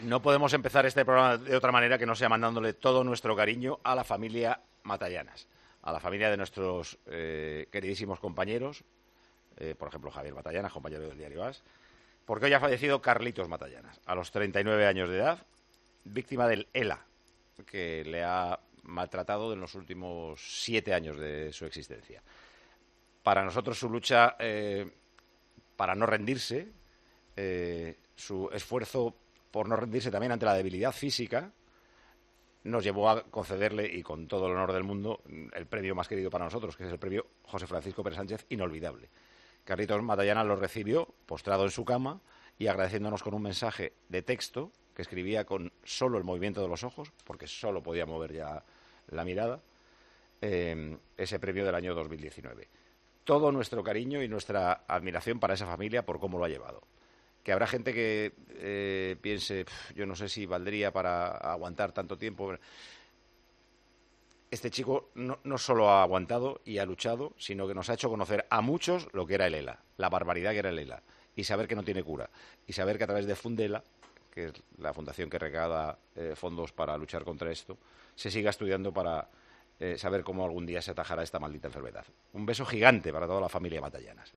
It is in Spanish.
No podemos empezar este programa de otra manera que no sea mandándole todo nuestro cariño a la familia Matallanas, a la familia de nuestros queridísimos compañeros, por ejemplo Javier Matallanas, compañero del diario AS, porque hoy ha fallecido Carlitos Matallanas, a los 39 años de edad, víctima del ELA, que le ha maltratado en los últimos 7 años de su existencia. Para nosotros su lucha para no rendirse, su esfuerzo por no rendirse también ante la debilidad física, nos llevó a concederle, y con todo el honor del mundo, el premio más querido para nosotros, que es el premio José Francisco Pérez Sánchez, inolvidable. Carlitos Matallanas lo recibió postrado en su cama y agradeciéndonos con un mensaje de texto que escribía con solo el movimiento de los ojos, porque solo podía mover ya la mirada, ese premio del año 2019. Todo nuestro cariño y nuestra admiración para esa familia por cómo lo ha llevado. Que habrá gente que piense, yo no sé si valdría para aguantar tanto tiempo. Este chico no solo ha aguantado y ha luchado, sino que nos ha hecho conocer a muchos lo que era el ELA, la barbaridad que era el ELA, y saber que no tiene cura, y saber que a través de Fundela, que es la fundación que recauda fondos para luchar contra esto, se siga estudiando para saber cómo algún día se atajará esta maldita enfermedad. Un beso gigante para toda la familia Matallanas.